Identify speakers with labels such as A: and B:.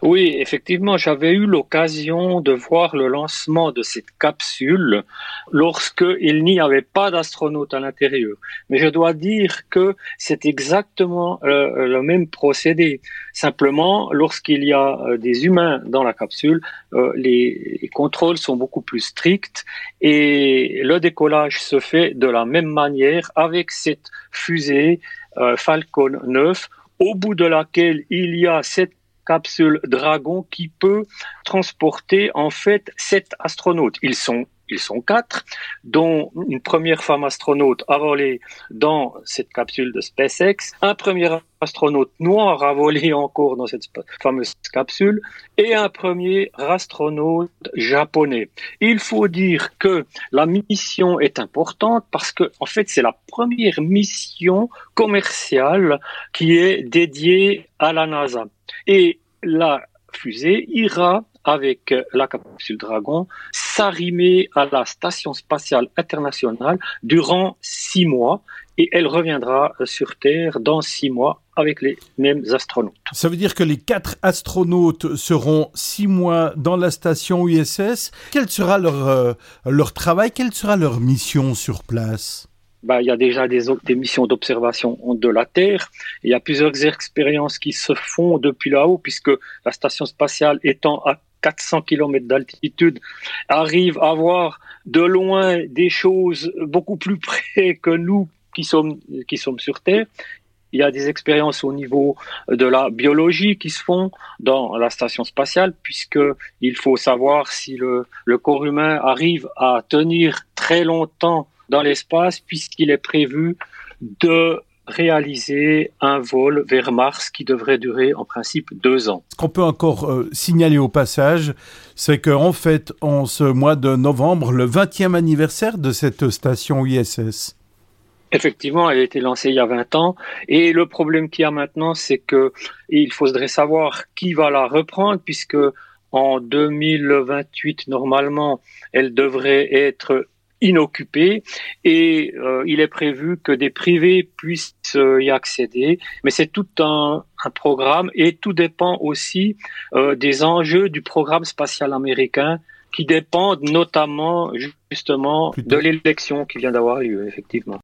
A: Oui, effectivement, j'avais eu l'occasion de voir le lancement de cette capsule lorsqu'il n'y avait pas d'astronaute à l'intérieur. Mais je dois dire que c'est exactement le même procédé. Simplement, lorsqu'il y a des humains dans la capsule, les contrôles sont beaucoup plus stricts et le décollage se fait de la même manière avec cette fusée Falcon 9 au bout de laquelle il y a cette capsule Dragon qui peut transporter en fait 7 astronautes. Ils sont 4, dont une première femme astronaute a volé dans cette capsule de SpaceX, un premier astronaute noir a volé encore dans cette fameuse capsule et un premier astronaute japonais. Il faut dire que la mission est importante parce que en fait c'est la première mission commerciale qui est dédiée à la NASA. Et la fusée ira avec la capsule Dragon s'arrimer à la Station spatiale internationale durant 6 mois et elle reviendra sur Terre dans 6 mois avec les mêmes astronautes.
B: Ça veut dire que les 4 astronautes seront 6 mois dans la station ISS. Quel sera leur travail? Quelle sera leur mission sur place?
A: Il y a déjà des missions d'observation de la Terre. Il y a plusieurs expériences qui se font depuis là-haut, puisque la station spatiale étant à 400 km d'altitude, arrive à voir de loin des choses beaucoup plus près que nous qui sommes sur Terre. Il y a des expériences au niveau de la biologie qui se font dans la station spatiale, puisqu'il faut savoir si le corps humain arrive à tenir très longtemps dans l'espace, puisqu'il est prévu de réaliser un vol vers Mars qui devrait durer en principe 2 ans.
B: Ce qu'on peut encore signaler au passage, c'est qu'en fait, en ce mois de novembre, le 20e anniversaire de cette station ISS.
A: Effectivement, elle a été lancée il y a 20 ans et le problème qu'il y a maintenant, c'est que il faudrait savoir qui va la reprendre puisque en 2028, normalement, elle devrait être inoccupée et il est prévu que des privés puissent y accéder. Mais c'est tout un programme et tout dépend aussi des enjeux du programme spatial américain qui dépendent notamment justement de l'élection qui vient d'avoir lieu, effectivement.